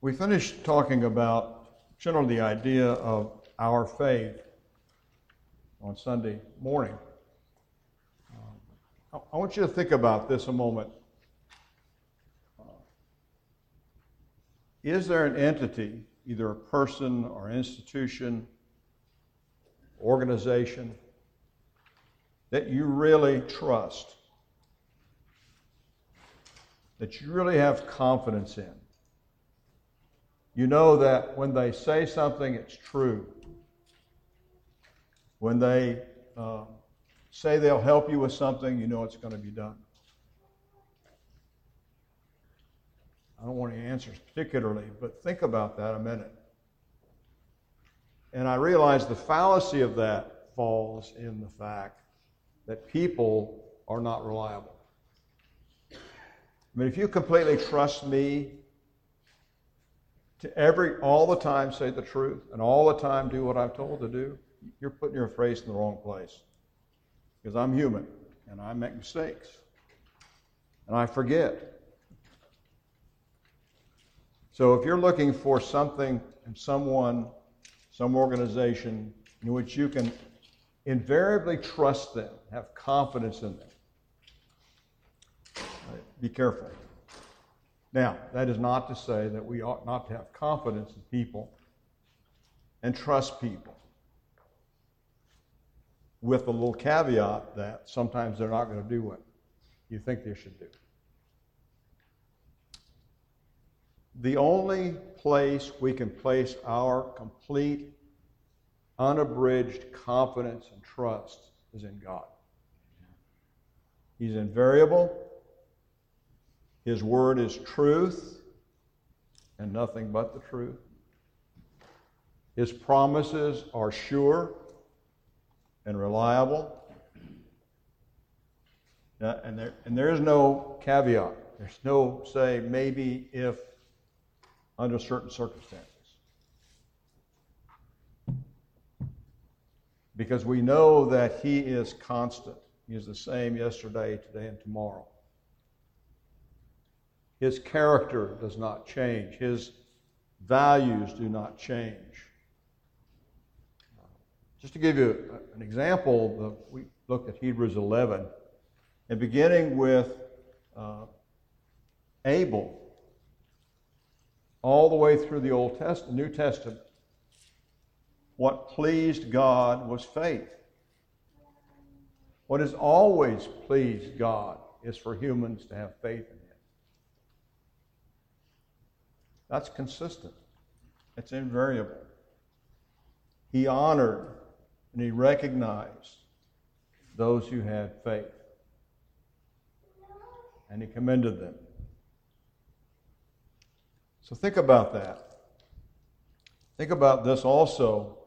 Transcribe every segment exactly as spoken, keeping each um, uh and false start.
We finished talking about generally the idea of our faith on Sunday morning. Um, I want you to think about this a moment. Uh, is there an entity, either a person or institution, organization, that you really trust, that you really have confidence in? You know that when they say something, it's true. When they uh, say they'll help you with something, you know it's going to be done. I don't want any answers particularly, but think about that a minute. And I realize the fallacy of that falls in the fact that people are not reliable. I mean, if you completely trust me to every, all the time say the truth and all the time do what I'm told to do, you're putting your face in the wrong place. Because I'm human and I make mistakes and I forget. So if you're looking for something and someone, some organization in which you can invariably trust them, have confidence in them, right, be careful. Now, that is not to say that we ought not to have confidence in people and trust people, with a little caveat that sometimes they're not going to do what you think they should do. The only place we can place our complete, unabridged confidence and trust is in God. He's invariable. His word is truth and nothing but the truth. His promises are sure and reliable. Uh, and, there, and there is no caveat. There's no, say, maybe if under certain circumstances. Because we know that He is constant. He is the same yesterday, today, and tomorrow. His character does not change. His values do not change. Just to give you an example, we looked at Hebrews eleven, and beginning with uh, Abel, all the way through the Old Testament, New Testament, what pleased God was faith. What has always pleased God is for humans to have faith in Him. That's consistent. It's invariable. He honored and He recognized those who had faith. And He commended them. So think about that. Think about this also.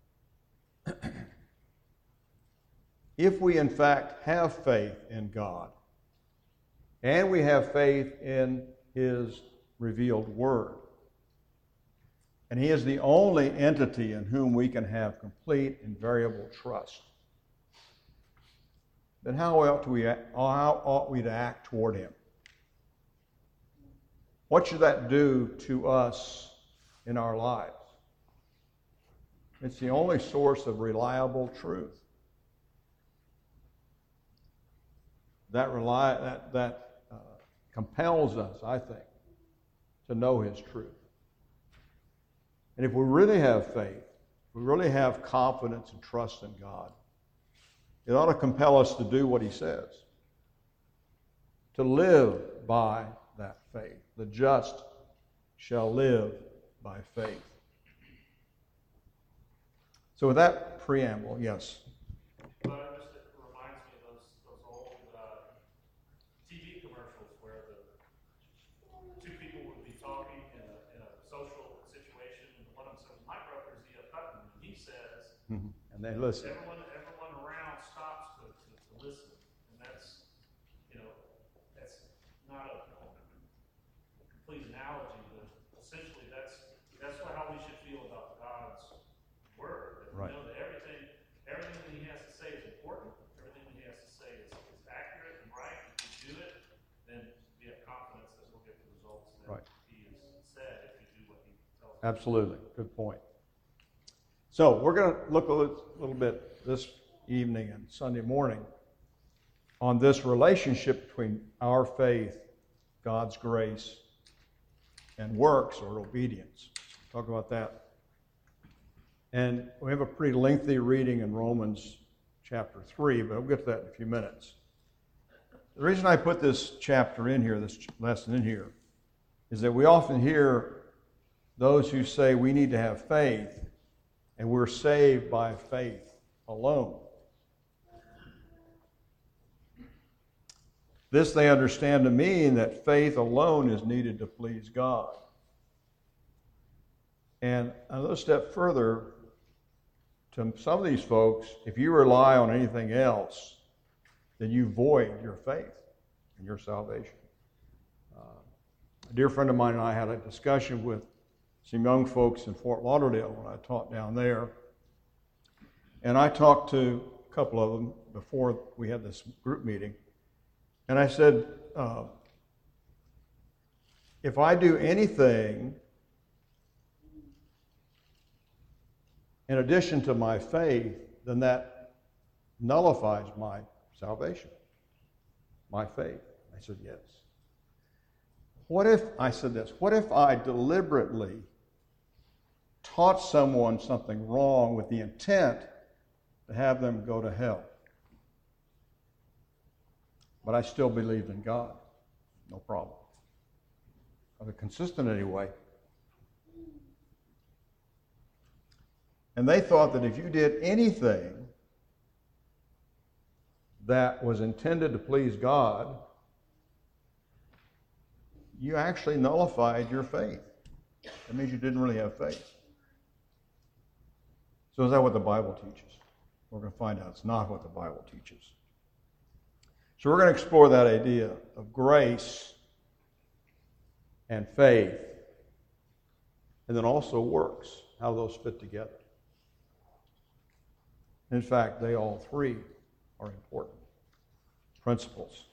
If we in fact have faith in God, and we have faith in His revealed Word, and He is the only entity in whom we can have complete, invariable trust, then how ought we, how ought we to act toward Him? What should that do to us in our lives? It's the only source of reliable truth. That rely that that uh, compels us, I think, to know His truth. And if we really have faith, if we really have confidence and trust in God, it ought to compel us to do what He says, to live by that faith. The just shall live by faith. So with that preamble, yes. Well, it just it reminds me of those those old uh, T V commercials where the two people would be talking in a, in a social situation, and one of them says, "My brother's E F Hutton," and he says, Mm-hmm. And they listen. Everyone, everyone around stops to, to, to listen, and that's, you know, that's not a, a complete analogy, but essentially that's that's how we should feel about God's Word. That we Right. know that everything, everything that He has to say is important. Everything that He has to say is, is accurate and right. If we do it, then we have confidence that we'll get the results that Right. He has said if we do what Absolutely. Good point. So we're going to look a little, little bit this evening and Sunday morning on this relationship between our faith, God's grace, and works or obedience. Talk about that. And we have a pretty lengthy reading in Romans chapter three, but we'll get to that in a few minutes. The reason I put this chapter in here, this lesson in here, is that we often hear those who say we need to have faith, and we're saved by faith alone. This they understand to mean that faith alone is needed to please God. And a little step further, to some of these folks, if you rely on anything else, then you void your faith and your salvation. Uh, a dear friend of mine and I had a discussion with some young folks in Fort Lauderdale when I taught down there. And I talked to a couple of them before we had this group meeting. And I said, uh, if I do anything in addition to my faith, then that nullifies my salvation, my faith. I said, yes. What if, I said this, what if I deliberately taught someone something wrong with the intent to have them go to hell, but I still believed in God? No problem. I was consistent anyway. And they thought that if you did anything that was intended to please God, you actually nullified your faith. That means you didn't really have faith. So is that what the Bible teaches? We're going to find out it's not what the Bible teaches. So we're going to explore that idea of grace and faith, and then also works, how those fit together. In fact, they all three are important principles.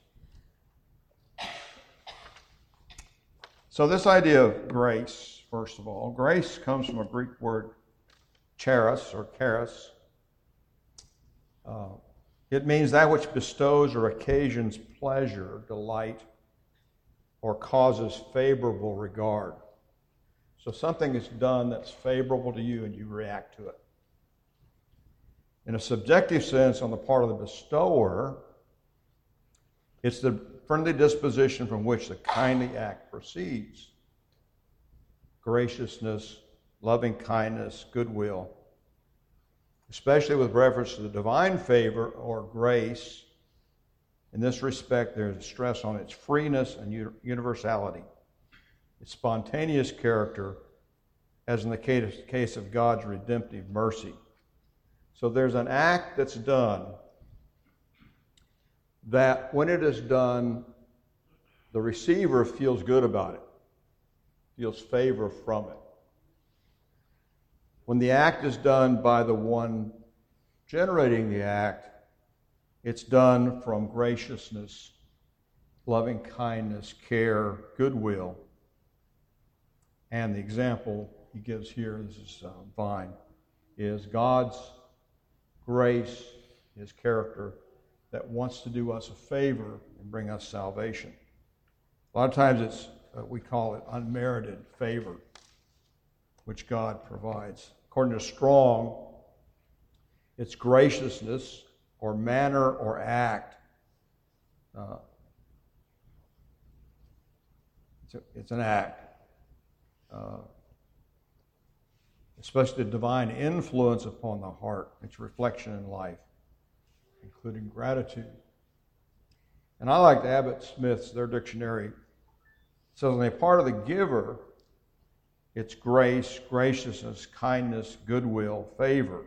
So this idea of grace, first of all, grace comes from a Greek word charis or charis. Uh, it means that which bestows or occasions pleasure, delight, or causes favorable regard. So something is done that's favorable to you and you react to it. In a subjective sense, on the part of the bestower, it's the friendly disposition from which the kindly act proceeds. Graciousness, loving kindness, goodwill. Especially with reference to the divine favor or grace. In this respect, there's a stress on its freeness and universality, its spontaneous character, as in the case of God's redemptive mercy. So there's an act that's done that when it is done, the receiver feels good about it, feels favor from it. When the act is done by the one generating the act, it's done from graciousness, loving kindness, care, goodwill. And the example he gives here, this is uh, Vine, is God's grace, his character, that wants to do us a favor and bring us salvation. A lot of times it's, uh, we call it unmerited favor, which God provides. According to Strong, it's graciousness or manner or act. Uh, it's, a, it's an act. Uh, especially the divine influence upon the heart, its reflection in life, including gratitude. And I liked Abbott Smith's, their dictionary. It says on the part of the giver, it's grace, graciousness, kindness, goodwill, favor,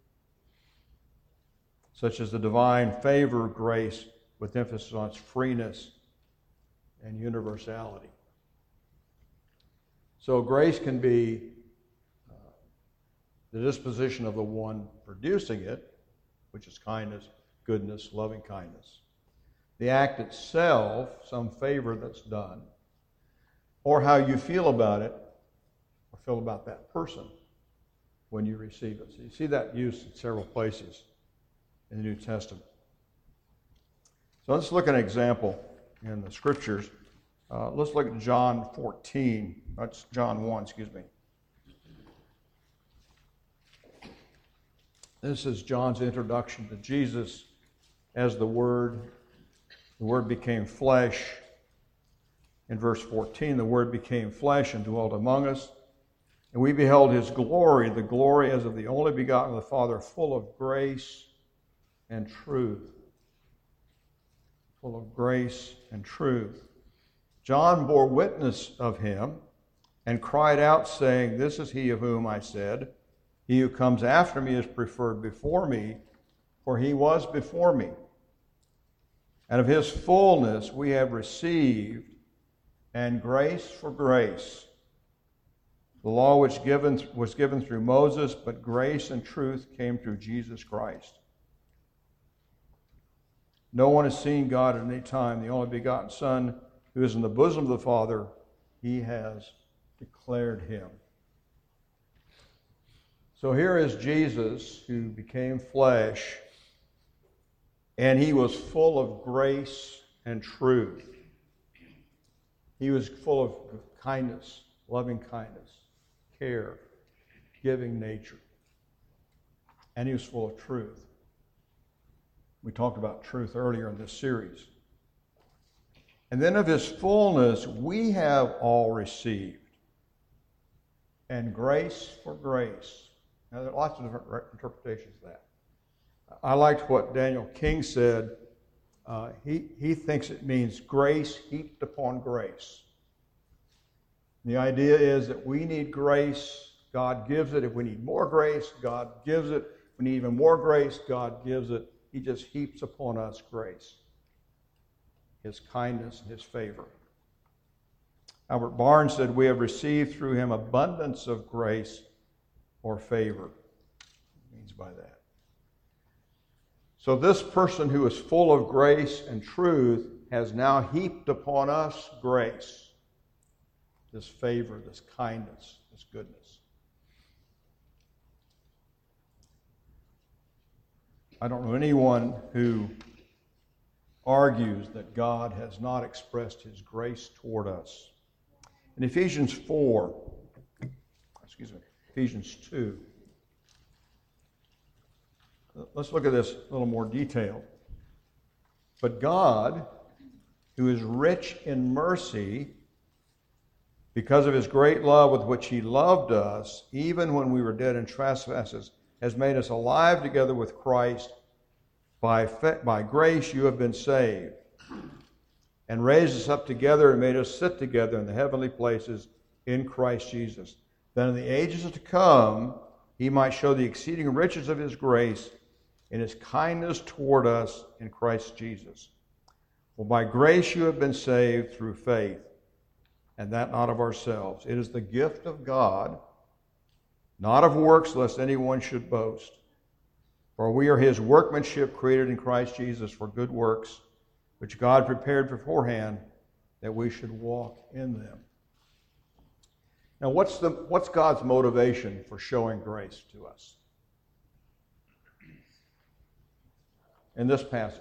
such as the divine favor, grace, with emphasis on its freeness and universality. So grace can be uh, the disposition of the one producing it, which is kindness, goodness, loving kindness. The act itself, some favor that's done, or how you feel about it, or feel about that person when you receive it. So you see that used in several places in the New Testament. So let's look at an example in the Scriptures. Uh, let's look at John fourteen. That's John one, excuse me. This is John's introduction to Jesus as the Word. The Word became flesh. In verse fourteen, the Word became flesh and dwelt among us. And we beheld His glory, the glory as of the only begotten of the Father, full of grace and truth. Full of grace and truth. John bore witness of Him and cried out, saying, "This is He of whom I said, He who comes after me is preferred before me, for He was before me. And of His fullness we have received, and grace for grace. The law which given, was given through Moses, but grace and truth came through Jesus Christ. No one has seen God at any time. The only begotten Son, who is in the bosom of the Father, He has declared Him." So here is Jesus who became flesh, and He was full of grace and truth. He was full of kindness, loving kindness, care, giving nature. And He was full of truth. We talked about truth earlier in this series. And then of His fullness we have all received. And grace for grace. Now there are lots of different interpretations of that. I liked what Daniel King said. Uh, he, he thinks it means grace heaped upon grace. The idea is that we need grace, God gives it. If we need more grace, God gives it. If we need even more grace, God gives it. He just heaps upon us grace, His kindness and His favor. Albert Barnes said, "We have received through Him abundance of grace or favor." What means by that? So this person who is full of grace and truth has now heaped upon us grace, this favor, this kindness, this goodness. I don't know anyone who argues that God has not expressed His grace toward us. In Ephesians four, excuse me, Ephesians two, let's look at this in a little more detail. "But God, who is rich in mercy, because of His great love with which He loved us, even when we were dead in trespasses, has made us alive together with Christ. By, fe- by grace you have been saved, and raised us up together and made us sit together in the heavenly places in Christ Jesus, that in the ages to come He might show the exceeding riches of His grace in His kindness toward us in Christ Jesus. For by grace you have been saved through faith, and that not of ourselves. It is the gift of God, not of works, lest anyone should boast. For we are His workmanship, created in Christ Jesus for good works, which God prepared beforehand that we should walk in them." Now, what's the what's God's motivation for showing grace to us in this passage?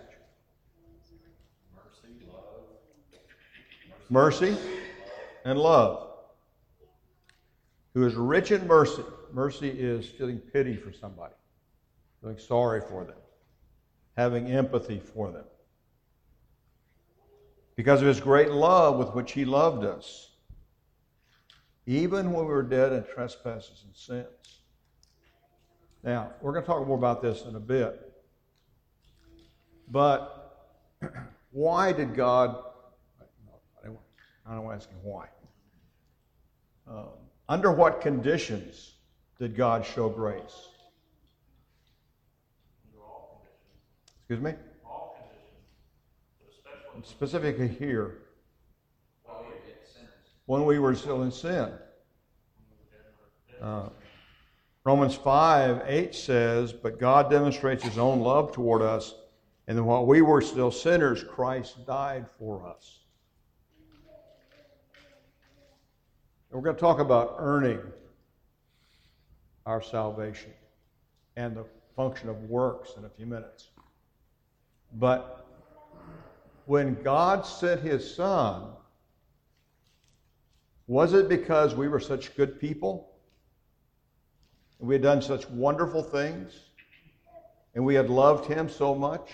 Mercy, love. Mercy and love. Who is rich in mercy. Mercy is feeling pity for somebody, feeling sorry for them, having empathy for them. Because of His great love with which He loved us, even when we were dead in trespasses and sins. Now, we're going to talk more about this in a bit. But why did God, I don't want to ask him why. Um, under what conditions did God show grace? Under all conditions. Excuse me? All conditions. But especially Specifically here, when we get sins. when we were still in sin. Uh, Romans five eight says, "But God demonstrates His own love toward us, and that while we were still sinners, Christ died for us." And we're going to talk about earning our salvation and the function of works in a few minutes. But when God sent his Son, was it because we were such good people? And we had done such wonderful things? And we had loved him so much?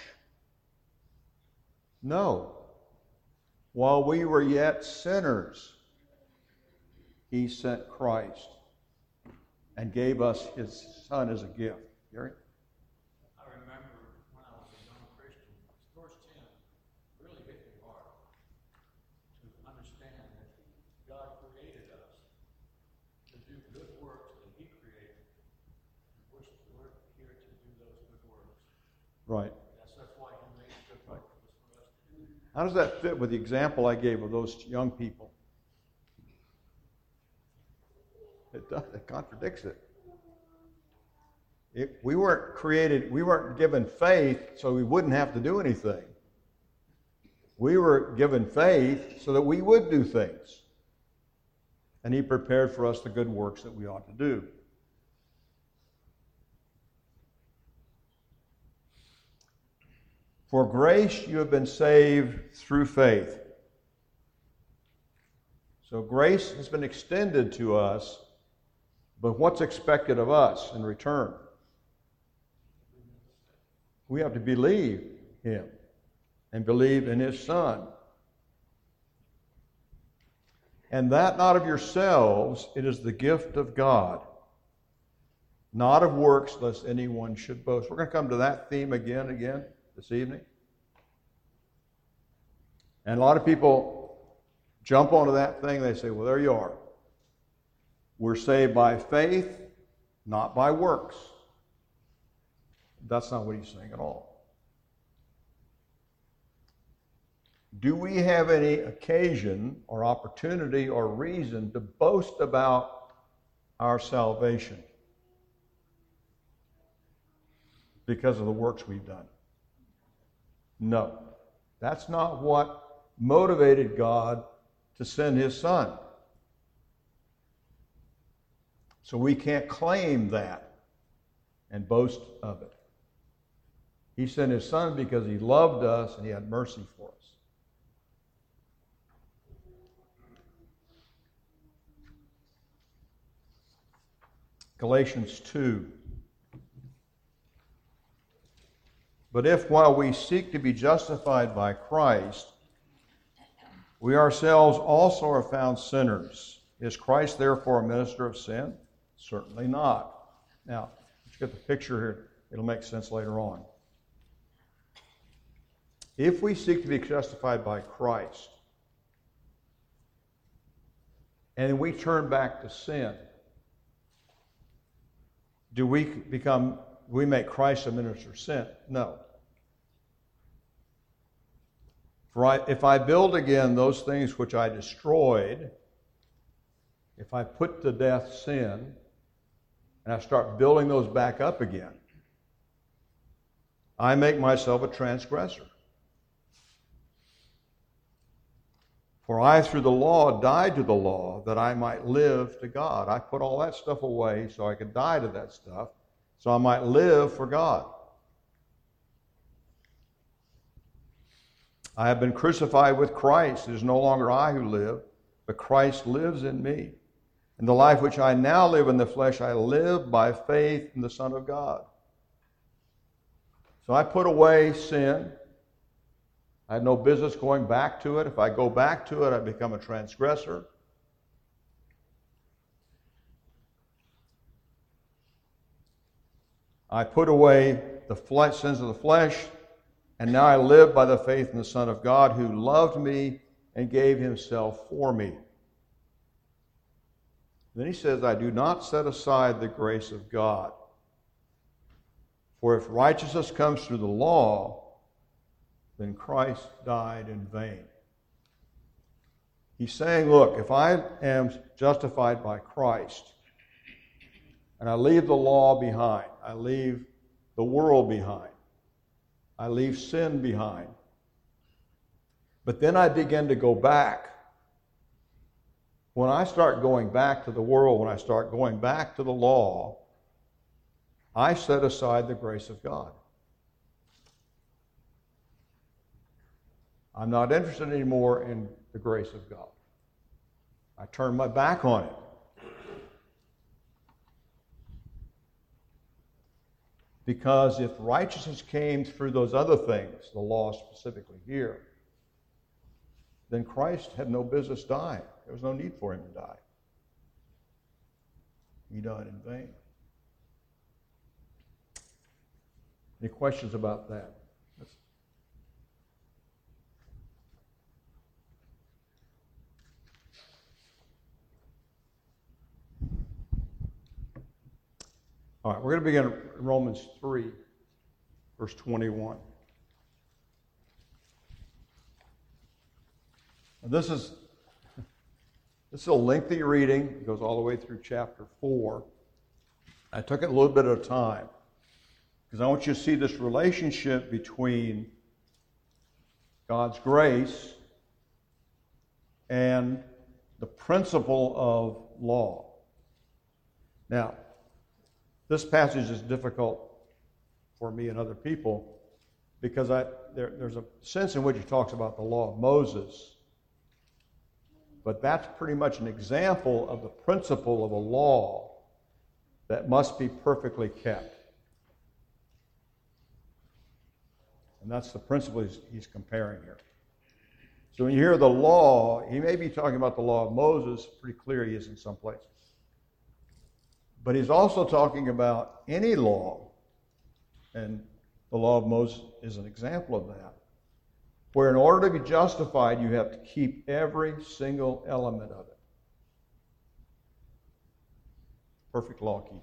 No. While we were yet sinners, he sent Christ and gave us his Son as a gift. Gary? I remember when I was a young Christian, verse ten really hit me hard to understand that God created us to do good works that he created, and we're, we're here to do those good works. Right. That's, that's why he made good works for us to do. How does that fit with the example I gave of those young people? It does. It contradicts it. It, we weren't created, we weren't given faith so we wouldn't have to do anything. We were given faith so that we would do things. And he prepared for us the good works that we ought to do. For grace you have been saved through faith. So grace has been extended to us, but what's expected of us in return? We have to believe him and believe in his Son. And that not of yourselves, it is the gift of God, not of works, lest anyone should boast. We're going to come to that theme again and again this evening. And a lot of people jump onto that thing. They say, well, there you are. We're saved by faith, not by works. That's not what he's saying at all. Do we have any occasion or opportunity or reason to boast about our salvation because of the works we've done? No. That's not what motivated God to send his Son. So we can't claim that and boast of it. He sent his Son because he loved us and he had mercy for us. Galatians two. But if while we seek to be justified by Christ, we ourselves also are found sinners, is Christ therefore a minister of sin? Certainly not. Now, let's get the picture here. It'll make sense later on. If we seek to be justified by Christ, and we turn back to sin, do we become, we make Christ a minister of sin? No. For I, if I build again those things which I destroyed, if I put to death sin, and I start building those back up again, I make myself a transgressor. For I, through the law, died to the law that I might live to God. I put all that stuff away so I could die to that stuff, so I might live for God. I have been crucified with Christ. It is no longer I who live, but Christ lives in me. And the life which I now live in the flesh, I live by faith in the Son of God. So I put away sin. I had no business going back to it. If I go back to it, I become a transgressor. I put away the flesh, sins of the flesh, and now I live by the faith in the Son of God who loved me and gave himself for me. Then he says, I do not set aside the grace of God. For if righteousness comes through the law, then Christ died in vain. He's saying, look, if I am justified by Christ, and I leave the law behind, I leave the world behind, I leave sin behind, but then I begin to go back. When I start going back to the world, when I start going back to the law, I set aside the grace of God. I'm not interested anymore in the grace of God. I turn my back on it. Because if righteousness came through those other things, the law specifically here, then Christ had no business dying. There was no need for him to die. He died in vain. Any questions about that? Let's All right, we're going to begin in Romans three, verse twenty-one. Now this is this is a lengthy reading. It goes all the way through chapter four. I took it a little bit at a time because I want you to see this relationship between God's grace and the principle of law. Now, this passage is difficult for me and other people because I, there, there's a sense in which he talks about the law of Moses, but that's pretty much an example of the principle of a law that must be perfectly kept. And that's the principle he's, he's comparing here. So when you hear the law, he may be talking about the law of Moses. Pretty clear he is in some places. But he's also talking about any law, and the law of Moses is an example of that, where in order to be justified, you have to keep every single element of it. Perfect law keeping.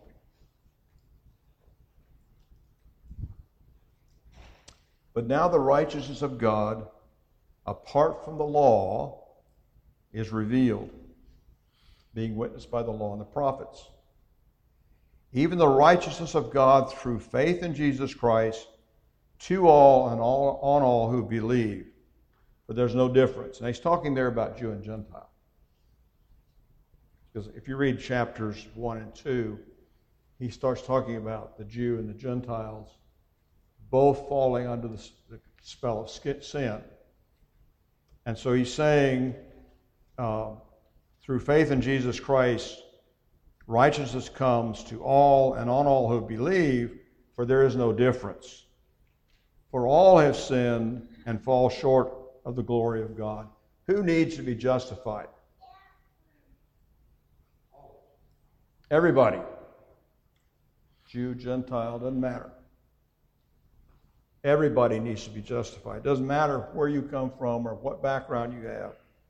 But now the righteousness of God, apart from the law, is revealed, being witnessed by the law and the prophets. Even the righteousness of God through faith in Jesus Christ to all and all on all who believe. But there's no difference. And he's talking there about Jew and Gentile. Because if you read chapters one and two, he starts talking about the Jew and the Gentiles both falling under the spell of sin. And so he's saying, uh, through faith in Jesus Christ, righteousness comes to all and on all who believe, for there is no difference. For all have sinned and fall short of the glory of God. Who needs to be justified? Everybody. Jew, Gentile, doesn't matter. Everybody needs to be justified. It doesn't matter where you come from or what background you have.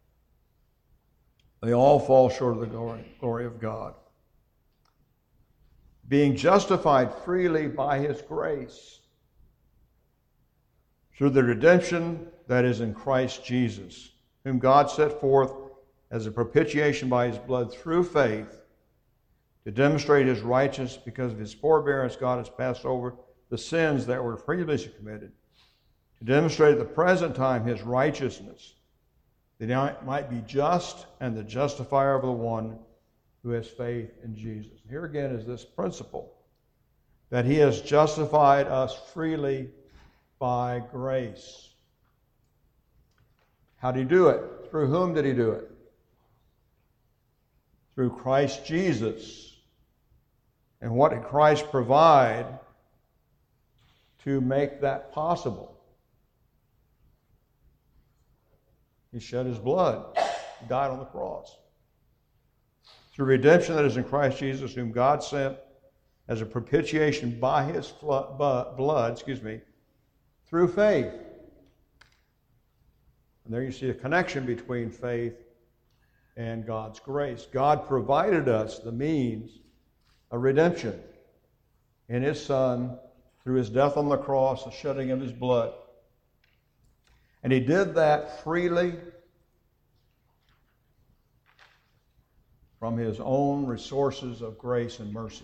They all fall short of the glory, glory of God. Being justified freely by his grace through the redemption that is in Christ Jesus, whom God set forth as a propitiation by his blood through faith to demonstrate his righteousness. Because of his forbearance, God has passed over the sins that were previously committed, to demonstrate at the present time his righteousness, that he might be just and the justifier of the one who has faith in Jesus. Here again is this principle, that he has justified us freely by grace. How did he do it? Through whom did he do it? Through Christ Jesus. And what did Christ provide to make that possible? He shed his blood. He died on the cross. Through redemption that is in Christ Jesus, whom God sent as a propitiation by his blood, excuse me, through faith. And there you see a connection between faith and God's grace. God provided us the means of redemption in his Son through his death on the cross, the shedding of his blood. And he did that freely from his own resources of grace and mercy.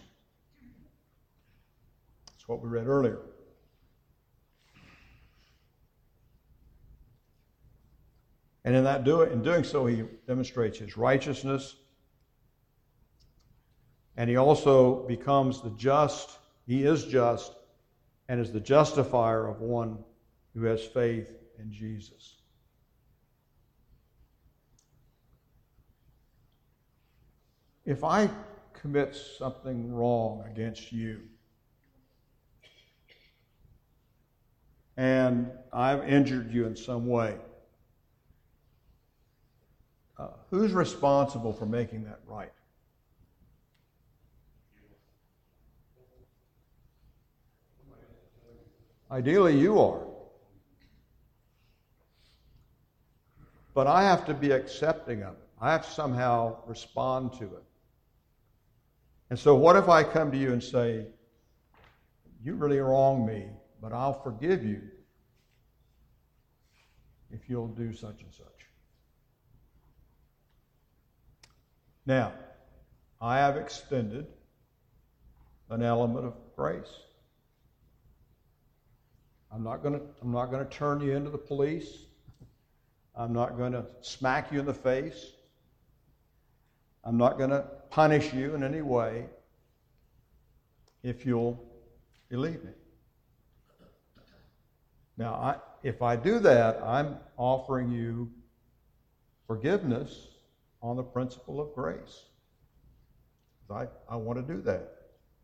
That's what we read earlier. And in that do in doing so, he demonstrates his righteousness, and he also becomes the just He is just and is the justifier of one who has faith in Jesus. If I commit something wrong against you, and I've injured you in some way, uh, who's responsible for making that right? Ideally, you are. But I have to be accepting of it. I have to somehow respond to it. And so what if I come to you and say, you really wronged me, but I'll forgive you if you'll do such and such. Now, I have extended an element of grace. I'm not going to I'm not going to turn you into the police. I'm not going to smack you in the face. I'm not going to punish you in any way if you'll believe me. Now, I, if I do that, I'm offering you forgiveness on the principle of grace. I, I want to do that.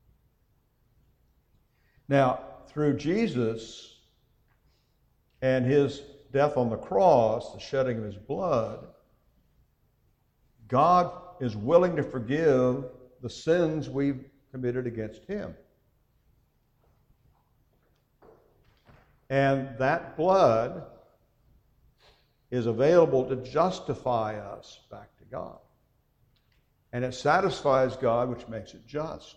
Now, through Jesus and his death on the cross, the shedding of his blood, God is willing to forgive the sins we've committed against him. And that blood is available to justify us back to God. And it satisfies God, which makes it just.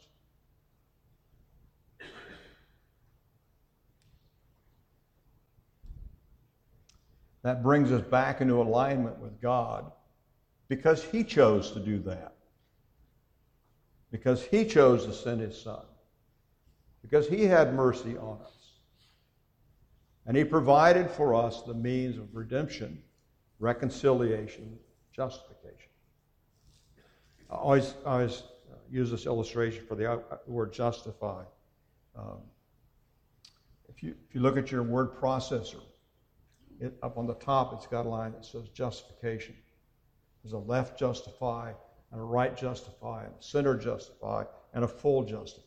That brings us back into alignment with God because he chose to do that. Because he chose to send his Son. Because he had mercy on us. And he provided for us the means of redemption, reconciliation, justification. I always, I always use this illustration for the word justify. Um, if you, if you look at your word processor, It, up on the top, it's got a line that says justification. There's a left justify, and a right justify, and a center justify, and a full justify.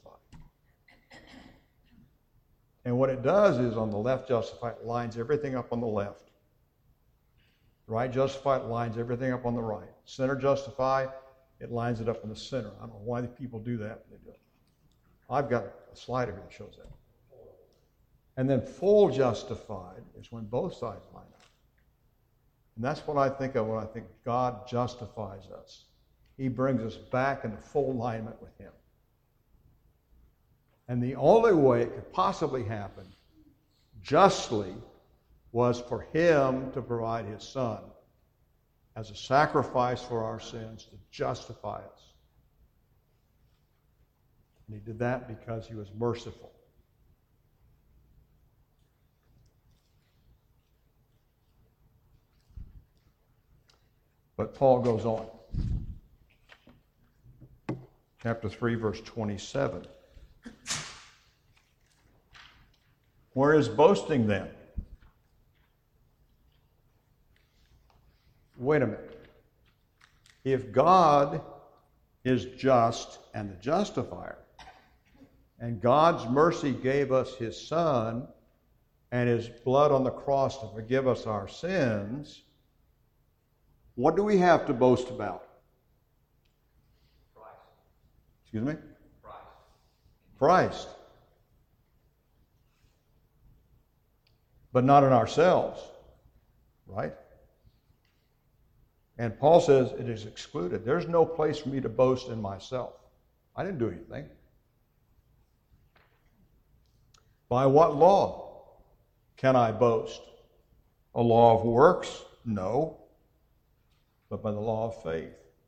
And what it does is on the left justify, it lines everything up on the left. Right justify, it lines everything up on the right. Center justify, it lines it up in the center. I don't know why the people do that, but they do it. I've got a slide here that shows that. And then full justified is when both sides line up. And that's what I think of when I think God justifies us. He brings us back into full alignment with him. And the only way it could possibly happen justly was for him to provide his Son as a sacrifice for our sins to justify us. And he did that because he was merciful. But Paul goes on. Chapter three, verse twenty-seven. Where is boasting then? Wait a minute. If God is just and the justifier, and God's mercy gave us his Son and his blood on the cross to forgive us our sins, what do we have to boast about? Christ. Excuse me? Christ. Christ. But not in ourselves, right? And Paul says it is excluded. There's no place for me to boast in myself. I didn't do anything. By what law can I boast? A law of works? No. But by the law of faith.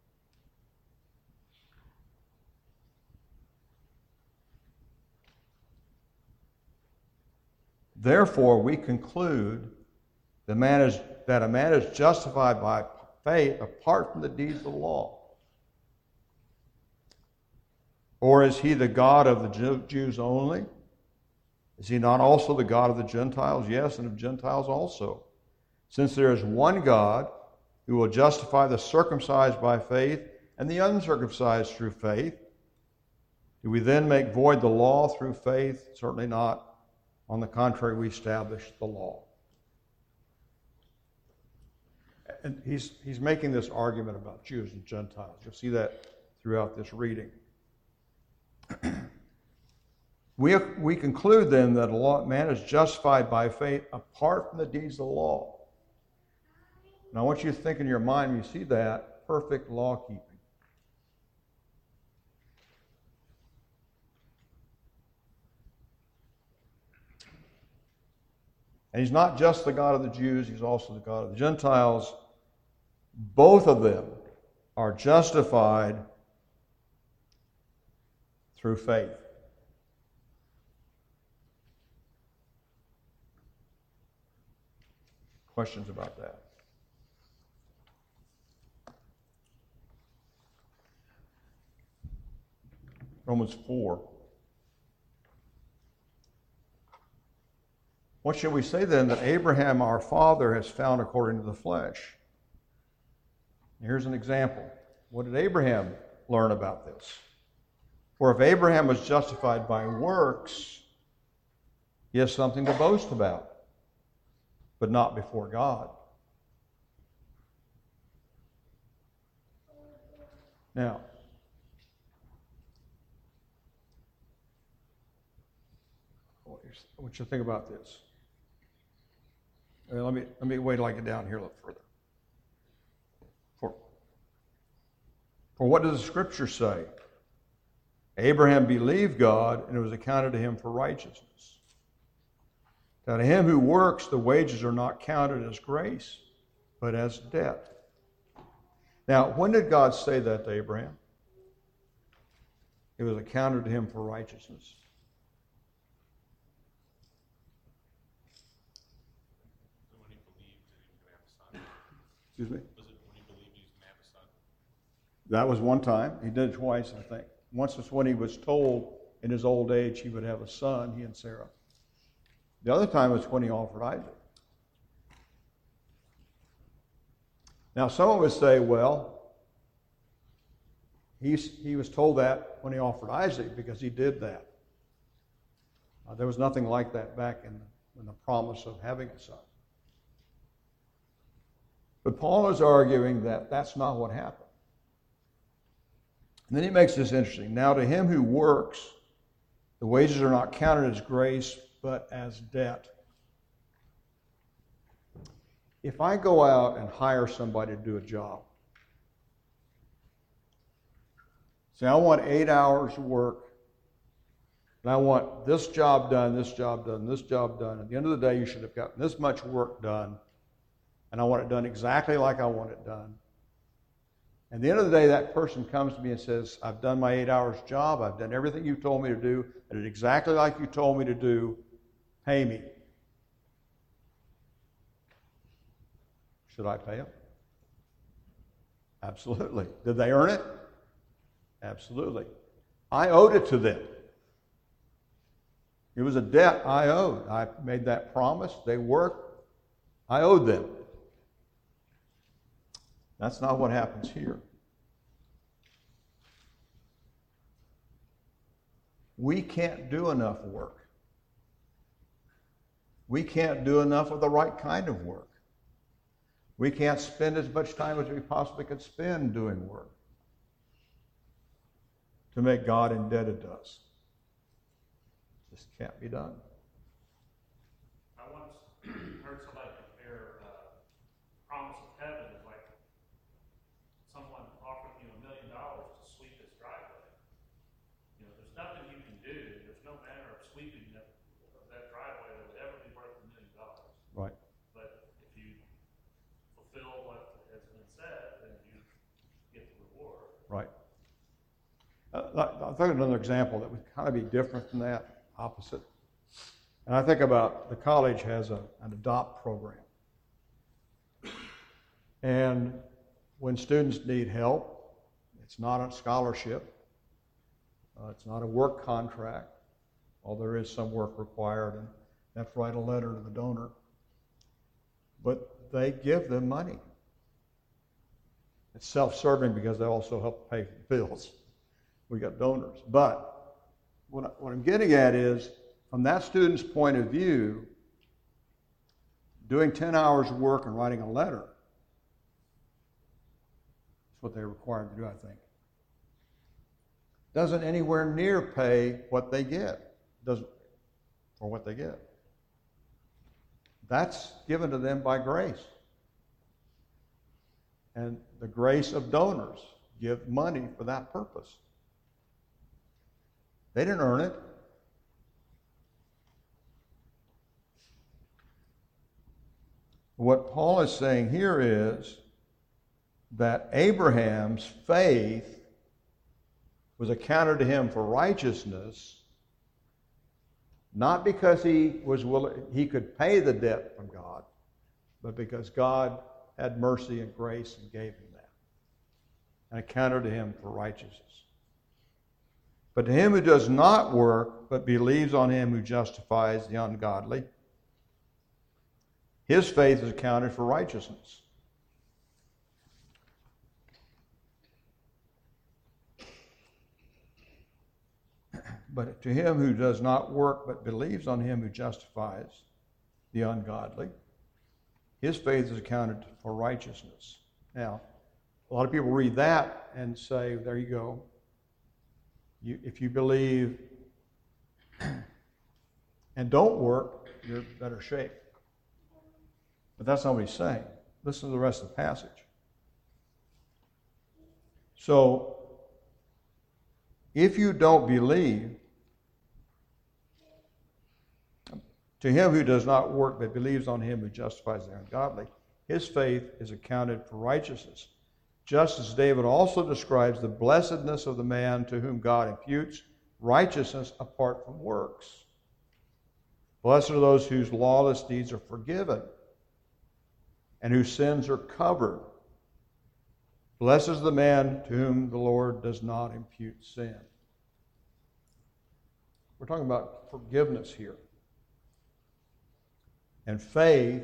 Therefore, we conclude the man is, that a man is justified by faith apart from the deeds of the law. Or is he the God of the Jew- Jews only? Is he not also the God of the Gentiles? Yes, and of Gentiles also. Since there is one God who will justify the circumcised by faith and the uncircumcised through faith, do we then make void the law through faith? Certainly not. On the contrary, we establish the law. And he's, he's making this argument about Jews and Gentiles. You'll see that throughout this reading. we, we conclude then that a law, man is justified by faith apart from the deeds of the law. Now I want you to think in your mind when you see that, perfect law keeping. And he's not just the God of the Jews, he's also the God of the Gentiles. Both of them are justified through faith. Questions about that? Romans four. What shall we say then that Abraham our father has found according to the flesh? Here's an example. What did Abraham learn about this? For if Abraham was justified by works, he has something to boast about, but not before God. Now, I want you to think about this. Uh, let me let me wait till I get down here a little further. For, for what does the Scripture say? Abraham believed God, and it was accounted to him for righteousness. Now to him who works, the wages are not counted as grace, but as debt. Now, when did God say that to Abraham? It was accounted to him for righteousness. Excuse me? Was it when he believed he was going to have a son? That was one time. He did it twice, I think. Once was when he was told in his old age he would have a son, he and Sarah. The other time was when he offered Isaac. Now, someone would say, well, he's, he was told that when he offered Isaac because he did that. Uh, there was nothing like that back in, in the promise of having a son. But Paul is arguing that that's not what happened. And then he makes this interesting. Now to him who works, the wages are not counted as grace, but as debt. If I go out and hire somebody to do a job, say I want eight hours of work, and I want this job done, this job done, this job done. At the end of the day, you should have gotten this much work done, and I want it done exactly like I want it done. And at the end of the day, that person comes to me and says, I've done my eight hours job, I've done everything you told me to do, I did exactly like you told me to do, pay me. Should I pay them? Absolutely. Did they earn it? Absolutely. I owed it to them. It was a debt I owed. I made that promise. They worked. I owed them. That's not what happens here. We can't do enough work. We can't do enough of the right kind of work. We can't spend as much time as we possibly could spend doing work to make God indebted to us. It just can't be done. I once heard somebody compare uh, promise of heaven is like someone offering you a million dollars to sweep his driveway. You know, there's nothing you can do. There's no manner of sweeping that, that driveway that would ever be worth a million dollars. Right. But if you fulfill what has been said, then you get the reward. Right. Uh, I'll think of another example that would kind of be different from that, opposite. And I think about the college has a, an adopt program. And when students need help, it's not a scholarship. Uh, it's not a work contract, although there is some work required, and they have to write a letter to the donor. But they give them money. It's self-serving because they also help pay the bills. We got donors. But what, I, what I'm getting at is, from that student's point of view, doing ten hours of work and writing a letter is what they're required to do, I think. Doesn't anywhere near pay what they get. Doesn't, or what they get. That's given to them by grace. And the grace of donors give money for that purpose. They didn't earn it. What Paul is saying here is that Abraham's faith was accounted to him for righteousness, not because he was willing, he could pay the debt from God, but because God had mercy and grace and gave him that, and accounted to him for righteousness. But to him who does not work, but believes on him who justifies the ungodly, his faith is accounted for righteousness. But to him who does not work, but believes on him who justifies the ungodly, his faith is accounted for righteousness. Now, a lot of people read that and say, there you go. You, if you believe and don't work, you're in better shape. But that's not what he's saying. Listen to the rest of the passage. So, if you don't believe, to him who does not work but believes on him who justifies the ungodly, his faith is accounted for righteousness. Just as David also describes the blessedness of the man to whom God imputes righteousness apart from works. Blessed are those whose lawless deeds are forgiven and whose sins are covered. Blessed is the man to whom the Lord does not impute sin. We're talking about forgiveness here. And faith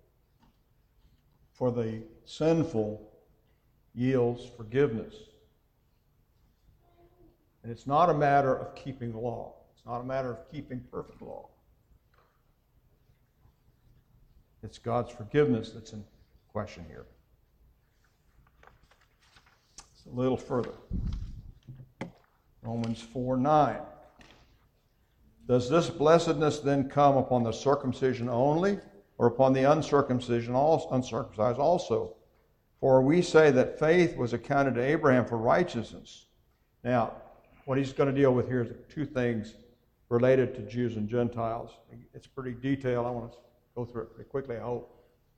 for the sinful yields forgiveness. And it's not a matter of keeping law. It's not a matter of keeping perfect law. It's God's forgiveness that's in question here. It's a little further. Romans four nine. Does this blessedness then come upon the circumcision only, or upon the uncircumcision also, uncircumcised also? For we say that faith was accounted to Abraham for righteousness. Now, what he's going to deal with here is two things related to Jews and Gentiles. It's pretty detailed. I want to go through it pretty quickly, I hope.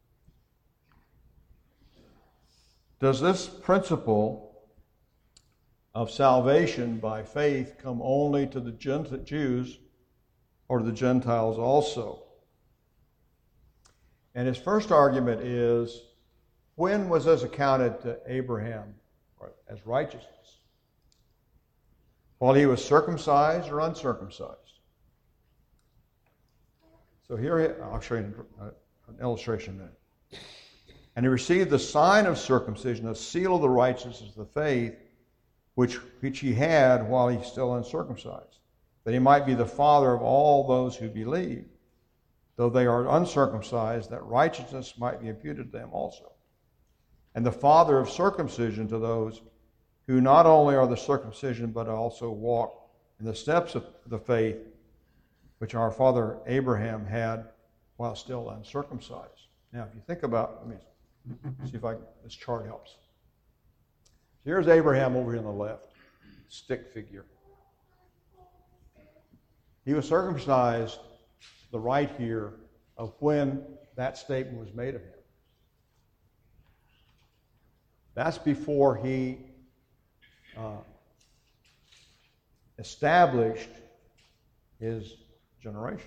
Does this principle of salvation by faith come only to the Jews or to the Gentiles also? And his first argument is, when was this accounted to Abraham as righteousness? While he was circumcised or uncircumcised? So here, I'll show you an illustration in a minute. And he received the sign of circumcision, a seal of the righteousness of the faith, which, which he had while he was still uncircumcised, that he might be the father of all those who believe, though they are uncircumcised, that righteousness might be imputed to them also. And the father of circumcision to those who not only are the circumcision, but also walk in the steps of the faith which our father Abraham had while still uncircumcised. Now, if you think about, let me see if I this chart helps. So here's Abraham over here on the left, stick figure. He was circumcised to the right here of when that statement was made of him. That's before he uh, established his generations.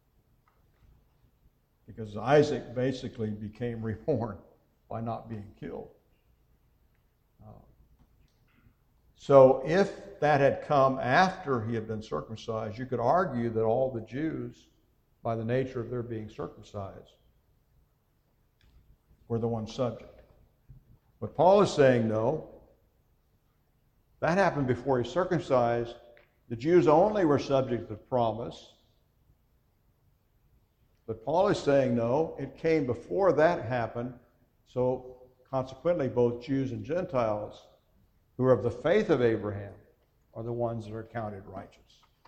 Because Isaac basically became reborn by not being killed. Uh, so if that had come after he had been circumcised, you could argue that all the Jews, by the nature of their being circumcised, were the one subject. But Paul is saying, no, that happened before he circumcised. The Jews only were subject to the promise. But Paul is saying, no, it came before that happened. So consequently, both Jews and Gentiles who are of the faith of Abraham are the ones that are counted righteous.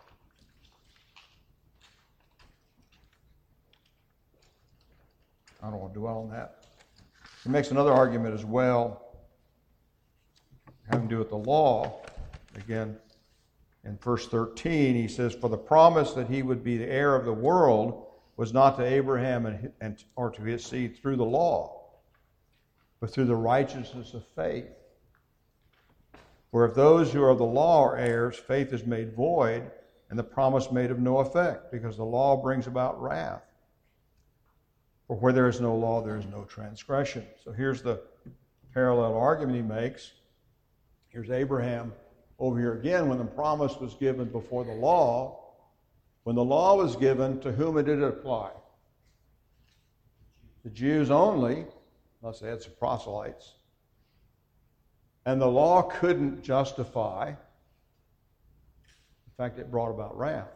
I don't want to dwell on that. He makes another argument as well, having to do with the law. Again, in verse thirteen, he says, "For the promise that he would be the heir of the world was not to Abraham and, and or to his seed through the law, but through the righteousness of faith. For if those who are of the law are heirs, faith is made void, and the promise made of no effect, because the law brings about wrath. For where there is no law, there is no transgression." So here's the parallel argument he makes. Here's Abraham over here again when the promise was given before the law. When the law was given, to whom did it apply? The Jews only, unless they had some proselytes. And the law couldn't justify. In fact, it brought about wrath.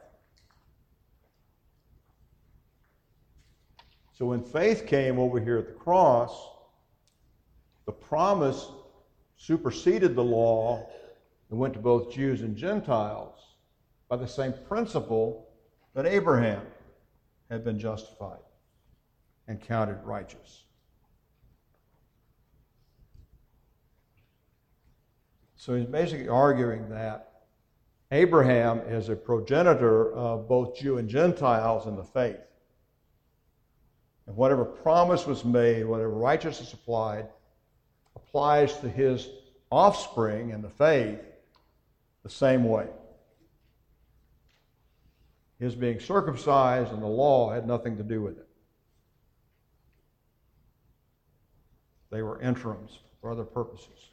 So when faith came over here at the cross, the promise superseded the law and went to both Jews and Gentiles by the same principle that Abraham had been justified and counted righteous. So he's basically arguing that Abraham is a progenitor of both Jew and Gentiles in the faith. And whatever promise was made, whatever righteousness applied, applies to his offspring in the faith the same way. His being circumcised and the law had nothing to do with it. They were interims for other purposes.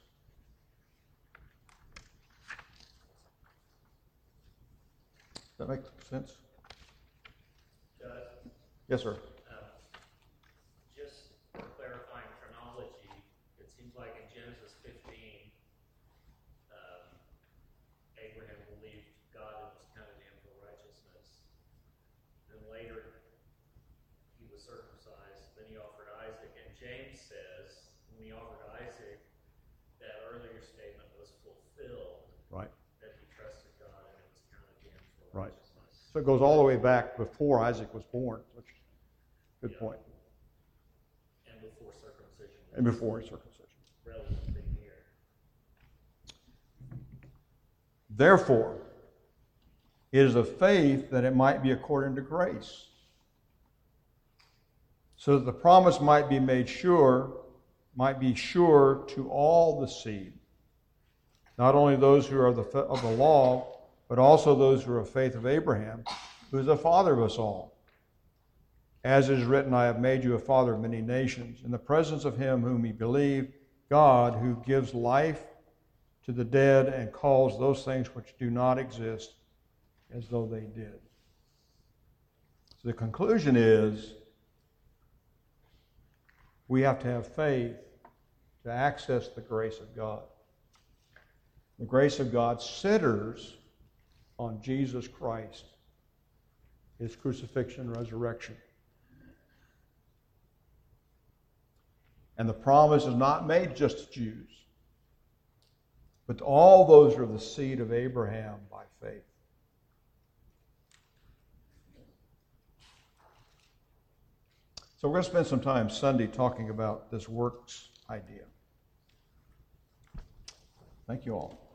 Does that make sense? Judge, Yes, sir. uh, just for clarifying chronology, it seems like in Genesis fifteen, um, Abraham believed God and was counted to him for righteousness. Then later, he was circumcised. Then he offered Isaac. And James says, when he offered Isaac, that earlier statement was fulfilled. Right. That he trusted God and it was counted to him for Right. righteousness. So it goes all the way back before Isaac was born, which good Yeah. point. And before circumcision. And before his circumcision. Relevant thing here. Therefore, it is of faith that it might be according to grace, so that the promise might be made sure, might be sure to all the seed, not only those who are of the, of the law, but also those who are of faith of Abraham, who is the father of us all. As is written, I have made you a father of many nations, in the presence of him whom he believed, God, who gives life to the dead and calls those things which do not exist as though they did. So the conclusion is, we have to have faith to access the grace of God. The grace of God centers on Jesus Christ, his crucifixion, resurrection. And the promise is not made just to Jews, but to all those who are the seed of Abraham by faith. So we're going to spend some time Sunday talking about this works idea. Thank you all.